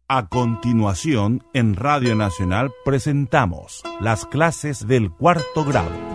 A continuación, en Radio Nacional presentamos las clases del cuarto grado.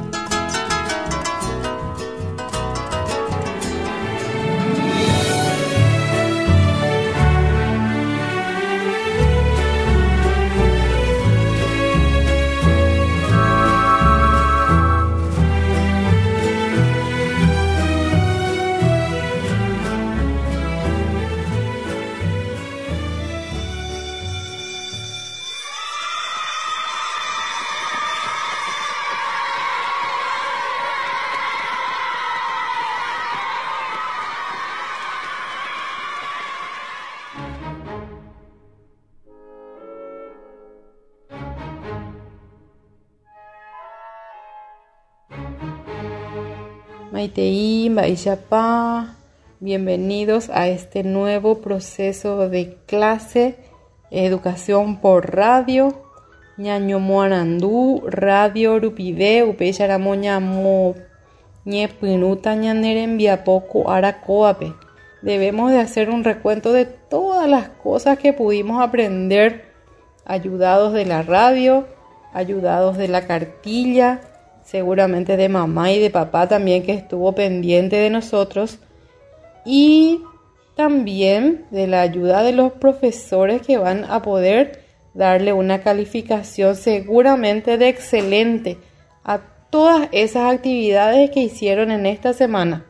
Maitei, Baishapa, bienvenidos a este nuevo proceso de clase, educación por radio, ñaño moarandú, radio rupide, upecharamo ñamo ñepinuta ñaneren viapoco aracoape. Debemos de hacer un recuento de todas las cosas que pudimos aprender, ayudados de la radio, ayudados de la cartilla, seguramente de mamá y de papá también, que estuvo pendiente de nosotros, y también de la ayuda de los profesores, que van a poder darle una calificación seguramente de excelente a todas esas actividades que hicieron en esta semana.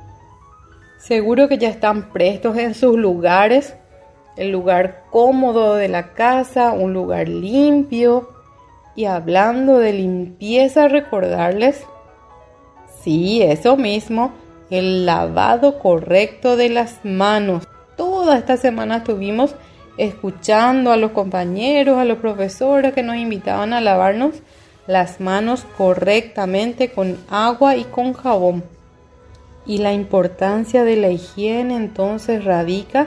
Seguro que ya están prestos en sus lugares, el lugar cómodo de la casa, un lugar limpio. Y hablando de limpieza, recordarles, sí, eso mismo, el lavado correcto de las manos. Toda esta semana estuvimos escuchando a los compañeros, a los profesores que nos invitaban a lavarnos las manos correctamente con agua y con jabón. Y la importancia de la higiene entonces radica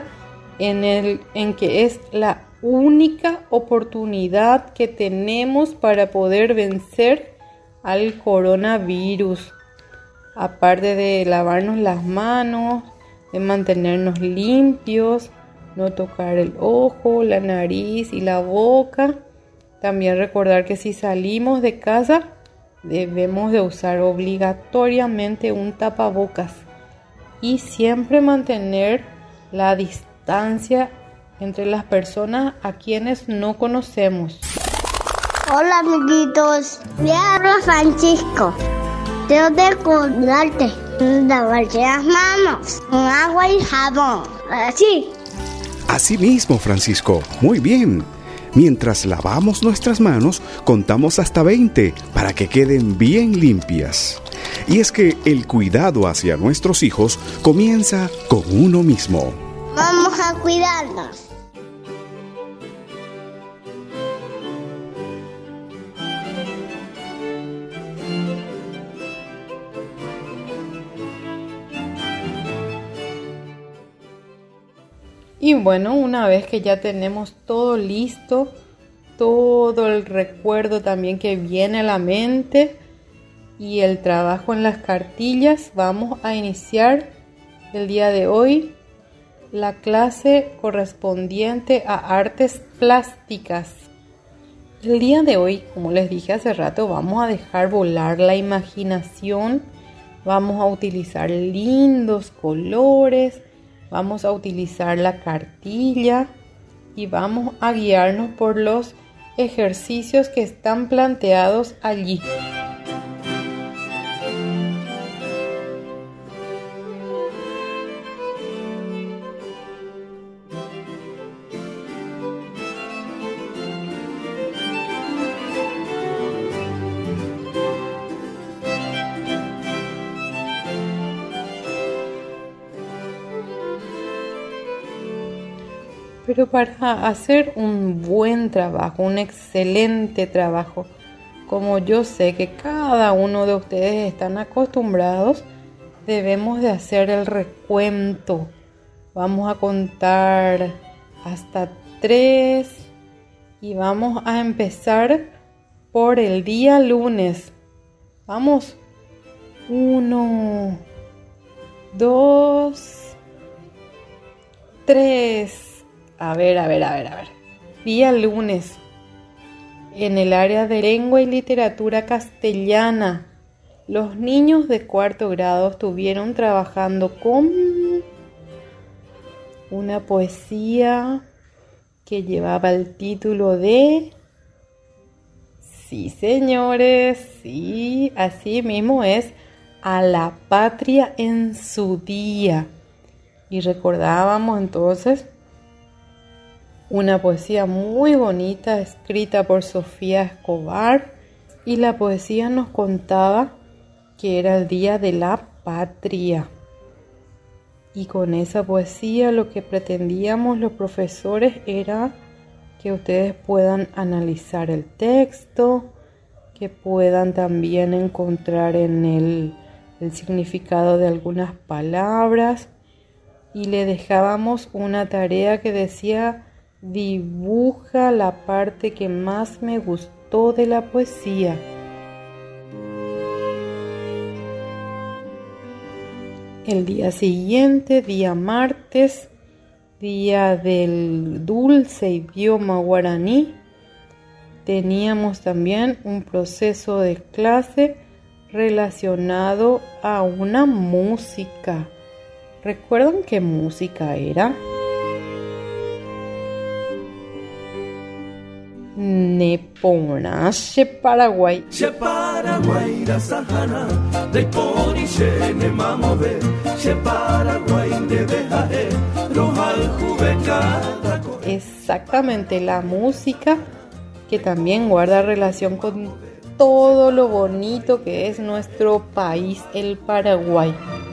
en que es la única oportunidad que tenemos para poder vencer al coronavirus. Aparte de lavarnos las manos, de mantenernos limpios, no tocar el ojo, la nariz y la boca. También recordar que si salimos de casa debemos de usar obligatoriamente un tapabocas y siempre mantener la distancia entre las personas a quienes no conocemos. Hola amiguitos, me habla Francisco. Tengo que recordarte lavarse las manos con agua y jabón. Así mismo, Francisco. Muy bien. Mientras lavamos nuestras manos, contamos hasta 20 para que queden bien limpias. Y es que el cuidado hacia nuestros hijos comienza con uno mismo. Vamos a cuidarnos. Y bueno, una vez que ya tenemos todo listo, todo el recuerdo también que viene a la mente y el trabajo en las cartillas, vamos a iniciar el día de hoy la clase correspondiente a artes plásticas. El día de hoy, como les dije hace rato, vamos a dejar volar la imaginación, vamos a utilizar lindos colores, vamos a utilizar la cartilla y vamos a guiarnos por los ejercicios que están planteados allí. Pero para hacer un buen trabajo, un excelente trabajo, como yo sé que cada uno de ustedes están acostumbrados, debemos de hacer el recuento. Vamos a contar hasta 3 y vamos a empezar por el día lunes. Vamos. 1, 2, 3. A ver. Día lunes, en el área de lengua y literatura castellana, los niños de cuarto grado estuvieron trabajando con una poesía que llevaba el título de... Sí, señores, sí, así mismo es, A la patria en su día. Y recordábamos entonces una poesía muy bonita escrita por Sofía Escobar, y la poesía nos contaba que era el Día de la Patria. Y con esa poesía lo que pretendíamos los profesores era que ustedes puedan analizar el texto, que puedan también encontrar en él el significado de algunas palabras, y le dejábamos una tarea que decía: dibuja la parte que más me gustó de la poesía. El día siguiente, día martes, día del dulce idioma guaraní, teníamos también un proceso de clase relacionado a una música. ¿Recuerdan qué música era? Neponache Paraguay. Exactamente, la música que también guarda relación con todo lo bonito que es nuestro país, el Paraguay.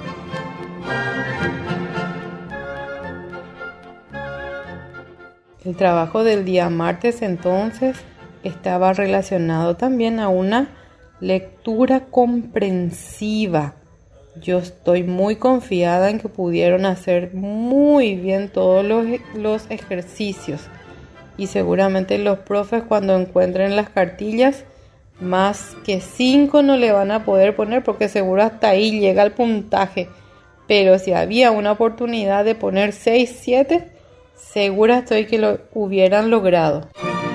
El trabajo del día martes entonces estaba relacionado también a una lectura comprensiva. Yo estoy muy confiada en que pudieron hacer muy bien todos los ejercicios, y seguramente los profes, cuando encuentren las cartillas, más que 5 no le van a poder poner, porque seguro hasta ahí llega el puntaje. Pero si había una oportunidad de poner 6, 7, segura estoy que lo hubieran logrado.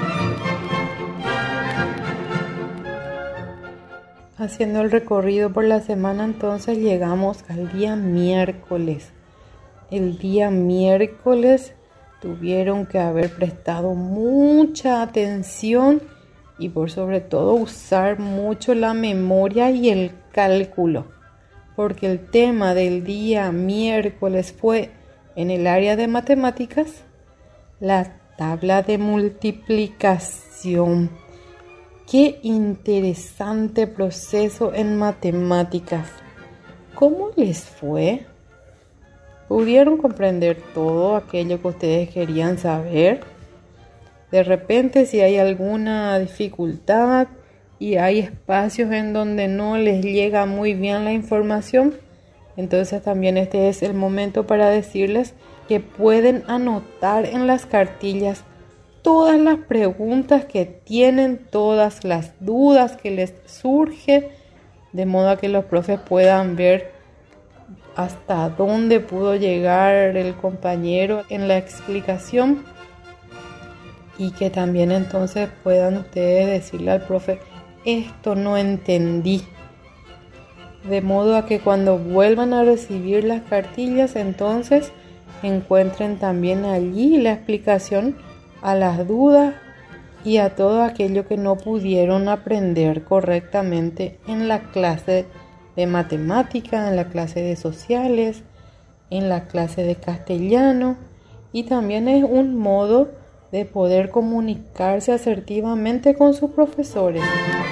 Haciendo el recorrido por la semana, entonces llegamos al día miércoles. El día miércoles tuvieron que haber prestado mucha atención y por sobre todo usar mucho la memoria y el cálculo, porque el tema del día miércoles fue, en el área de matemáticas, la tabla de multiplicación. Qué interesante proceso en matemáticas. ¿Cómo les fue? ¿Pudieron comprender todo aquello que ustedes querían saber? De repente, si hay alguna dificultad y hay espacios en donde no les llega muy bien la información, entonces también este es el momento para decirles que pueden anotar en las cartillas todas las preguntas que tienen, todas las dudas que les surge, de modo a que los profes puedan ver hasta dónde pudo llegar el compañero en la explicación, y que también entonces puedan ustedes decirle al profe: esto no entendí. De modo a que cuando vuelvan a recibir las cartillas, entonces encuentren también allí la explicación a las dudas y a todo aquello que no pudieron aprender correctamente en la clase de matemática, en la clase de sociales, en la clase de castellano, y también es un modo de poder comunicarse asertivamente con sus profesores.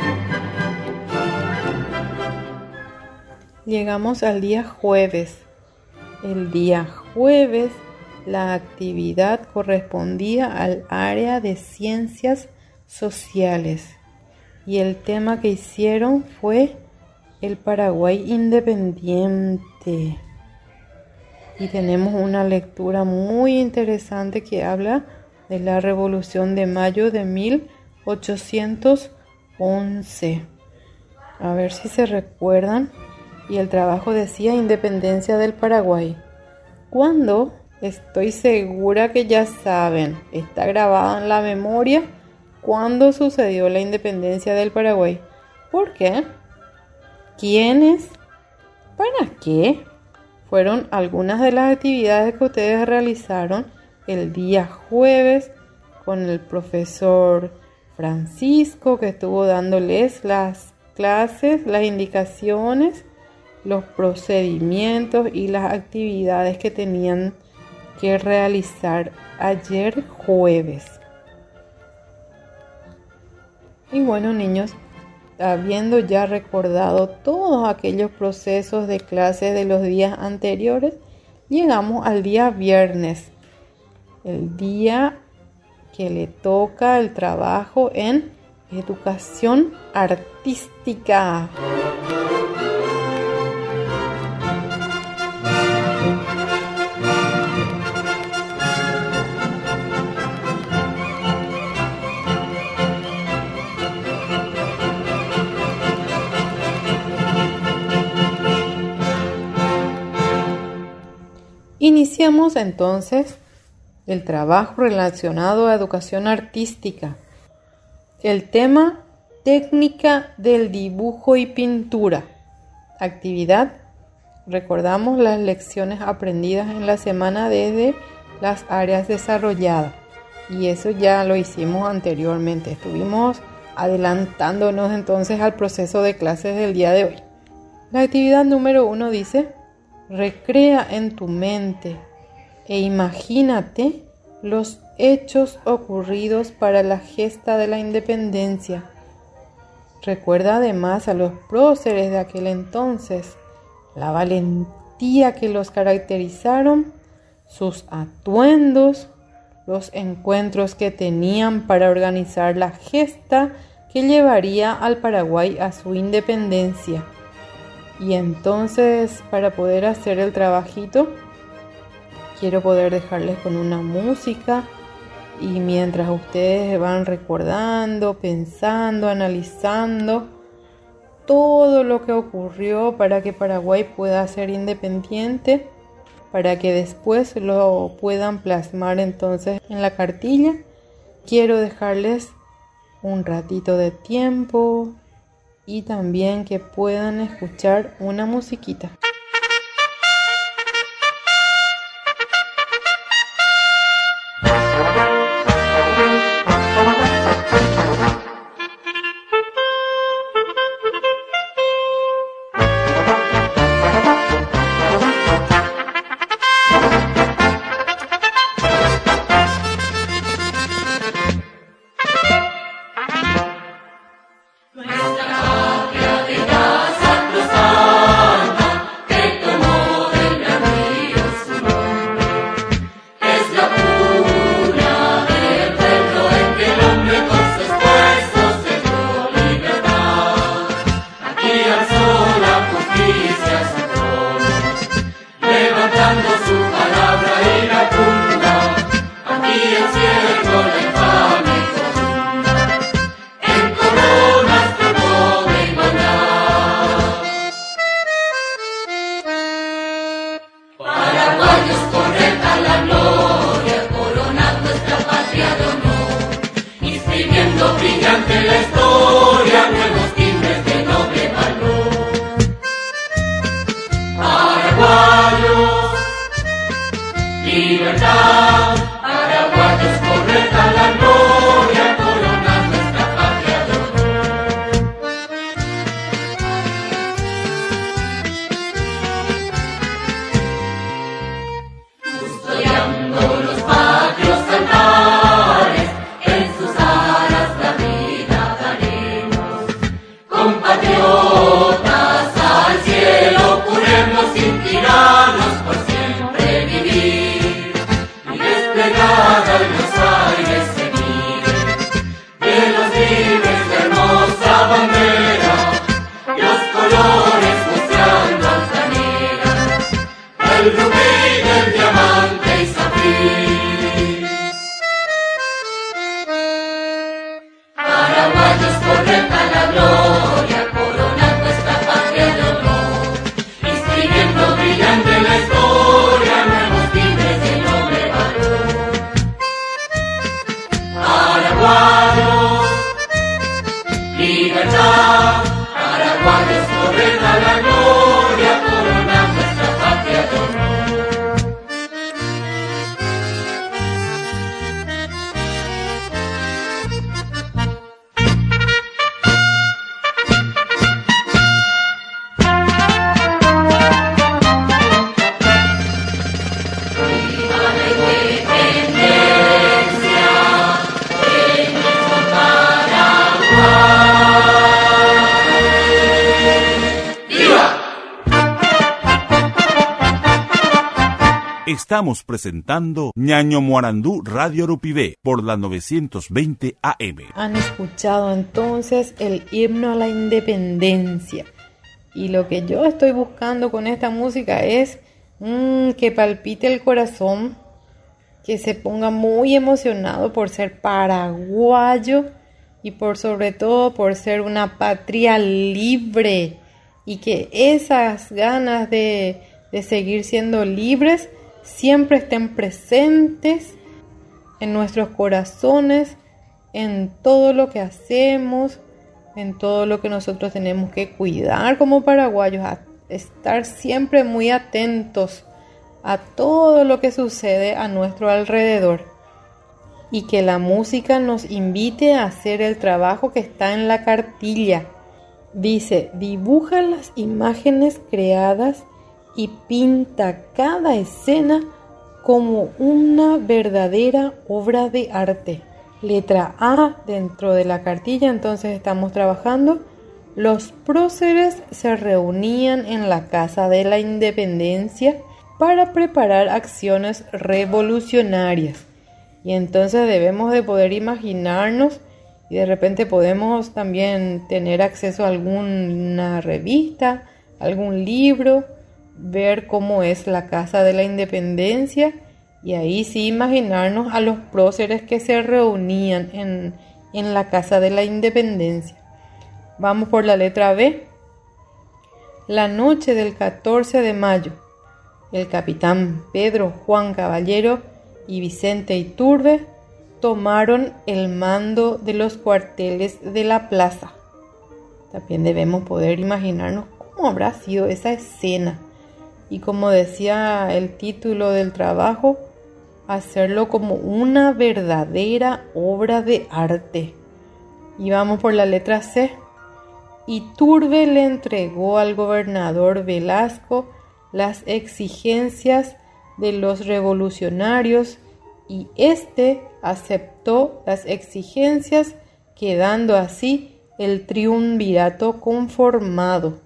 Llegamos al día jueves. El día jueves la actividad correspondía al área de ciencias sociales y el tema que hicieron fue el Paraguay independiente. Y tenemos una lectura muy interesante que habla de la Revolución de Mayo de 1811. A ver si se recuerdan. Y el trabajo decía: independencia del Paraguay. Cuando Estoy segura que ya saben, está grabada en la memoria cuándo sucedió la independencia del Paraguay. ¿Por qué? ¿Quiénes? ¿Para qué? Fueron algunas de las actividades que ustedes realizaron el día jueves con el profesor Francisco, que estuvo dándoles las clases, las indicaciones, los procedimientos y las actividades que tenían que realizar ayer jueves. Y bueno, niños, habiendo ya recordado todos aquellos procesos de clases de los días anteriores, llegamos al día viernes, el día que le toca el trabajo en educación artística. Iniciamos entonces el trabajo relacionado a educación artística. El tema: técnica del dibujo y pintura. Actividad: recordamos las lecciones aprendidas en la semana desde las áreas desarrolladas. Y eso ya lo hicimos anteriormente. Estuvimos adelantándonos entonces al proceso de clases del día de hoy. La actividad número 1 dice: recrea en tu mente e imagínate los hechos ocurridos para la gesta de la independencia. Recuerda además a los próceres de aquel entonces, la valentía que los caracterizaron, sus atuendos, los encuentros que tenían para organizar la gesta que llevaría al Paraguay a su independencia. Y entonces, para poder hacer el trabajito, quiero poder dejarles con una música, y mientras ustedes van recordando, pensando, analizando todo lo que ocurrió para que Paraguay pueda ser independiente, para que después lo puedan plasmar entonces en la cartilla, quiero dejarles un ratito de tiempo y también que puedan escuchar una musiquita. En sus alas la vida paraguayos. Libertad, paraguayos corren a la gloria, coronar nuestra patria de honor. Estamos presentando Ñaño Moarandú Radio Arupibé por la 920 AM. Han escuchado entonces el himno a la independencia. Y lo que yo estoy buscando con esta música es que palpite el corazón, que se ponga muy emocionado por ser paraguayo y por sobre todo por ser una patria libre, y que esas ganas de seguir siendo libres siempre estén presentes en nuestros corazones, en todo lo que hacemos, en todo lo que nosotros tenemos que cuidar como paraguayos, a estar siempre muy atentos a todo lo que sucede a nuestro alrededor, y que la música nos invite a hacer el trabajo que está en la cartilla. Dice: dibuja las imágenes creadas y pinta cada escena como una verdadera obra de arte. Letra A dentro de la cartilla. Entonces estamos trabajando. Los próceres se reunían en la Casa de la Independencia para preparar acciones revolucionarias. Y entonces debemos de poder imaginarnos, y de repente podemos también tener acceso a alguna revista, algún libro, ver cómo es la Casa de la Independencia, y ahí sí imaginarnos a los próceres que se reunían en la Casa de la Independencia. Vamos por la letra B. La noche del 14 de mayo, el capitán Pedro Juan Caballero y Vicente Iturbe tomaron el mando de los cuarteles de la plaza. También debemos poder imaginarnos cómo habrá sido esa escena. Y como decía el título del trabajo, hacerlo como una verdadera obra de arte. Y vamos por la letra C. Iturbe le entregó al gobernador Velasco las exigencias de los revolucionarios, y éste aceptó las exigencias, quedando así el triunvirato conformado.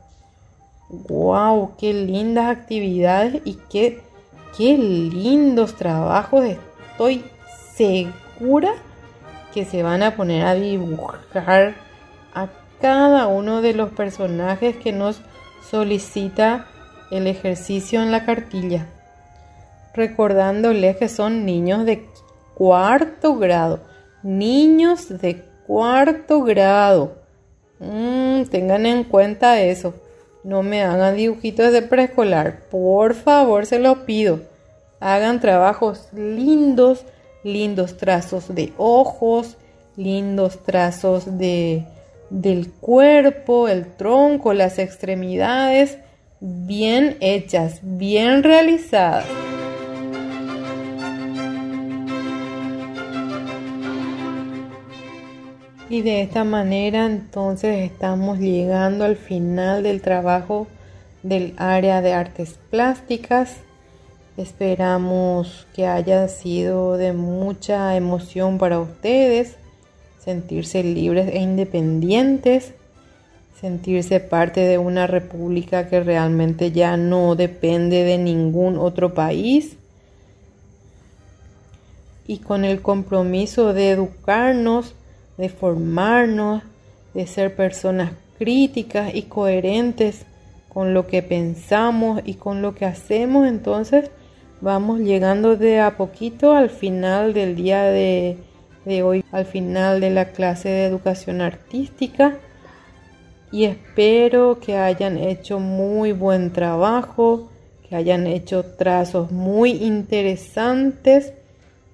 ¡Wow! ¡Qué lindas actividades y qué lindos trabajos! Estoy segura que se van a poner a dibujar a cada uno de los personajes que nos solicita el ejercicio en la cartilla. Recordándoles que son niños de cuarto grado. Niños de cuarto grado. Tengan en cuenta eso. No me hagan dibujitos de preescolar. Por favor, se los pido. Hagan trabajos lindos. Lindos trazos de ojos. Lindos trazos del cuerpo, el tronco, las extremidades. Bien hechas, bien realizadas. Y de esta manera entonces estamos llegando al final del trabajo del área de artes plásticas. Esperamos que haya sido de mucha emoción para ustedes, sentirse libres e independientes, sentirse parte de una república que realmente ya no depende de ningún otro país, y con el compromiso de educarnos, de formarnos, de ser personas críticas y coherentes con lo que pensamos y con lo que hacemos. Entonces vamos llegando de a poquito al final del día de hoy, al final de la clase de educación artística, y espero que hayan hecho muy buen trabajo, que hayan hecho trazos muy interesantes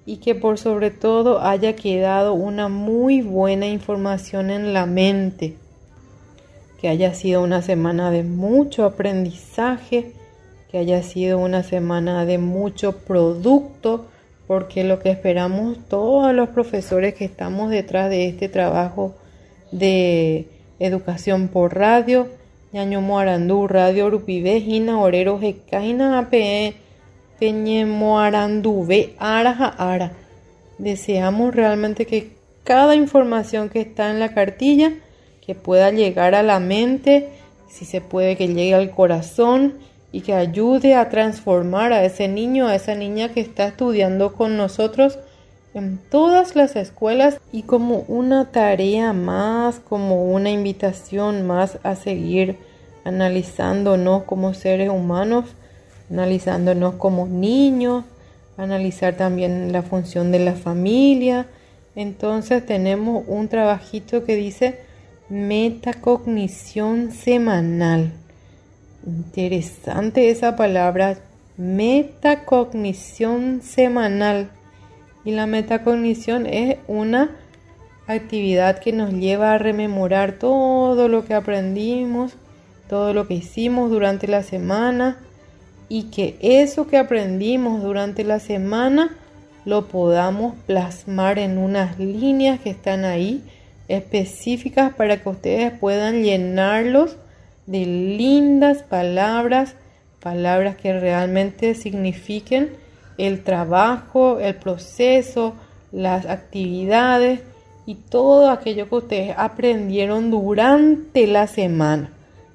y que por sobre todo haya quedado una muy buena información en la mente, que haya sido una semana de mucho aprendizaje, que haya sido una semana de mucho producto, porque lo que esperamos todos los profesores que estamos detrás de este trabajo de educación por radio, ñaño moarandú, radio Urupibé, hina orero hecaina ape peñe moarandú, ve ara. Deseamos realmente que cada información que está en la cartilla, que pueda llegar a la mente, si se puede que llegue al corazón, y que ayude a transformar a ese niño, a esa niña que está estudiando con nosotros en todas las escuelas, y como una tarea más, como una invitación más a seguir analizándonos como seres humanos, analizándonos como niños, analizar también la función de la familia. Entonces tenemos un trabajito que dice metacognición semanal. Interesante esa palabra, metacognición semanal. Y la metacognición es una actividad que nos lleva a rememorar todo lo que aprendimos, todo lo que hicimos durante la semana, y que eso que aprendimos durante la semana lo podamos plasmar en unas líneas que están ahí específicas para que ustedes puedan llenarlos de lindas palabras que realmente signifiquen el trabajo, el proceso, las actividades y todo aquello que ustedes aprendieron durante la semana.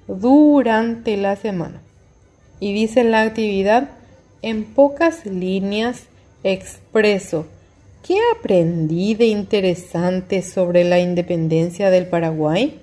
Y dice la actividad: en pocas líneas expreso ¿qué aprendí de interesante sobre la independencia del Paraguay?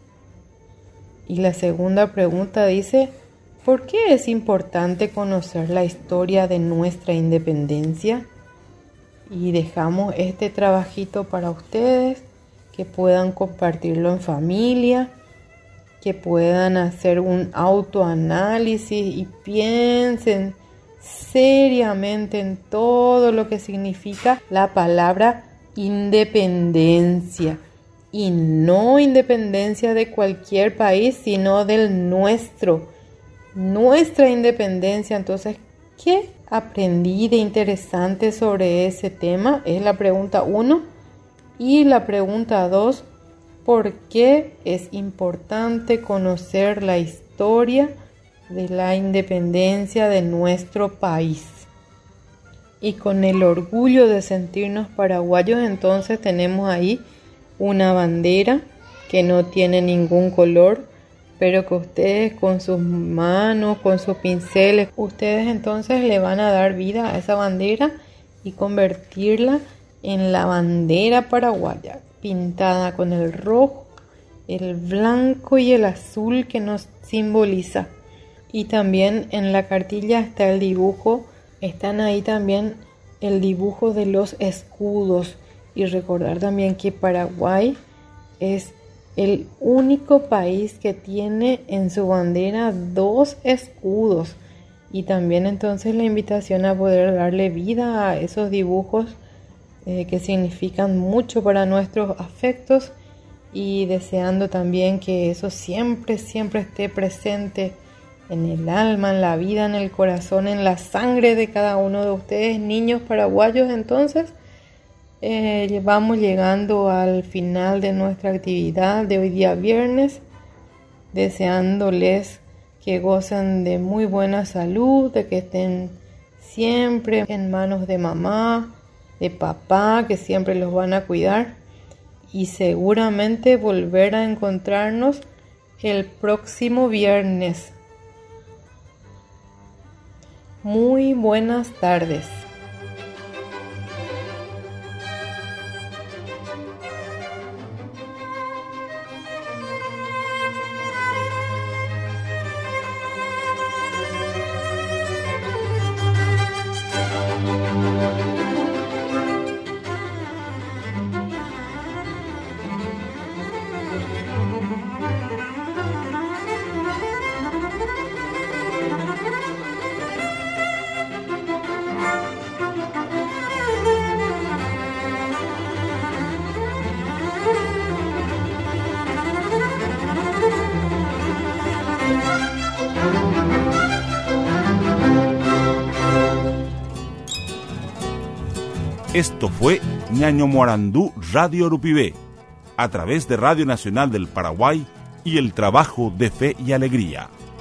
Y la segunda pregunta dice: ¿por qué es importante conocer la historia de nuestra independencia? Y dejamos este trabajito para ustedes, que puedan compartirlo en familia, que puedan hacer un autoanálisis y piensen seriamente en todo lo que significa la palabra independencia. Y no independencia de cualquier país, sino del nuestro. Nuestra independencia. Entonces, ¿qué aprendí de interesante sobre ese tema? Es la pregunta 1. Y la pregunta 2, ¿por qué es importante conocer la historia de la independencia de nuestro país? Y con el orgullo de sentirnos paraguayos, entonces tenemos ahí una bandera que no tiene ningún color, pero que ustedes con sus manos, con sus pinceles, ustedes entonces le van a dar vida a esa bandera y convertirla en la bandera paraguaya, pintada con el rojo, el blanco y el azul que nos simboliza. Y también en la cartilla está el dibujo, están ahí también el dibujo de los escudos. Y recordar también que Paraguay es el único país que tiene en su bandera 2 escudos. Y también entonces la invitación a poder darle vida a esos dibujos que significan mucho para nuestros afectos, y deseando también que eso siempre esté presente en el alma, en la vida, en el corazón, en la sangre de cada uno de ustedes, niños paraguayos. Entonces vamos llegando al final de nuestra actividad de hoy día viernes, deseándoles que gocen de muy buena salud, de que estén siempre en manos de mamá, de papá, que siempre los van a cuidar, y seguramente volver a encontrarnos el próximo viernes. Muy buenas tardes. Esto fue Ñaño Moarandú Radio Urupibé, a través de Radio Nacional del Paraguay y el trabajo de Fe y Alegría.